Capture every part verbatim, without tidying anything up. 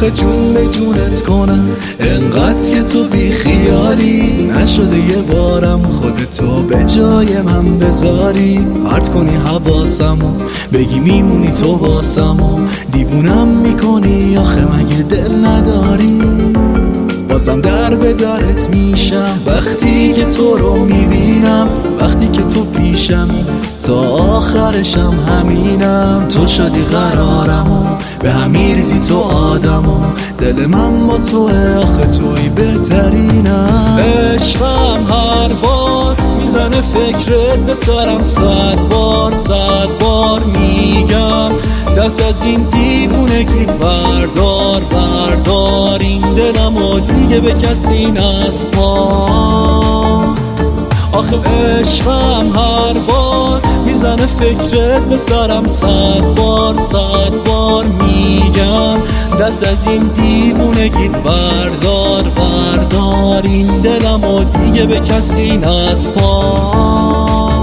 آخه جون به جونت کنم انقدر که تو بی خیالی، نشده یه بارم خودتو به جای من بذاری. پرت کنی حواسمو بگی میمونی تو واسمو، دیوونم میکنی آخه مگه دل نداری؟ بازم در به درت میشم وقتی که تو رو میبینم، وقتی که تو پیشمی تا آخرشم همینم. تو شدی قرارمو به همی ریزی تو آدمو، دل من با توه آخه توی بهترینم. عشقم هر بار میزنه فکرت به سرم، صد بار صد بار میگم دست از این دیوونگیت بردار بردار. این دلم و دیگه به کسی نسپار. آخه عشقم هر بار میزنه فکرت به سرم، صد بار صد بار میگم دست از این دیوونگیت بردار بردار. این دلم و دیگه به کسی نسپار.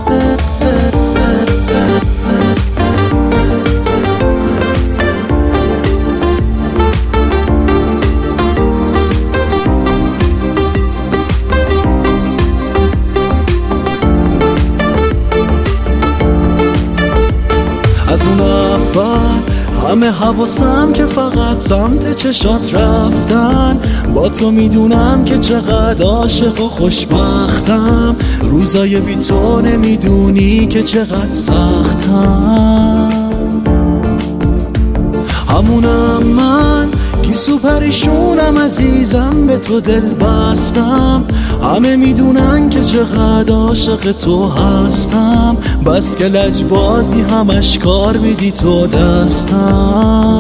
از اون اول همه حواسم که فقط سمت چشات رفتن، با تو میدونم که چقدر عاشق و خوشبختم. روزای بی تو نمیدونی که چقدر سختم. همونم من گیسو پریشونم عزیزم، به تو دل بستم. همه میدونن که چقدر عاشق تو هستم، بس که لجبازی همش کار میدی تو دستم.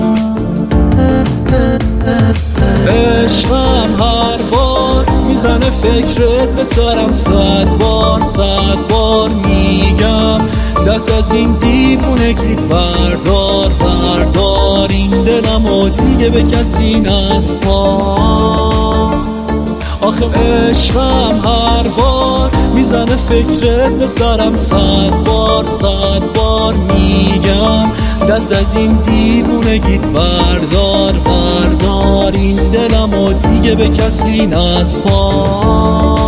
عشقم هر بار میزنه فکرت به سرم، صد بار صد بار میگم دست از این دیوونگیت بردار بردار. این دلم و دیگه به کسی نسپار. آخه عشقم هر بار میزنه فکرت به سرم، صد بار صد بار میگم دست از این دیوونگیت بردار بردار. این دلم و دیگه به کسی نسپار.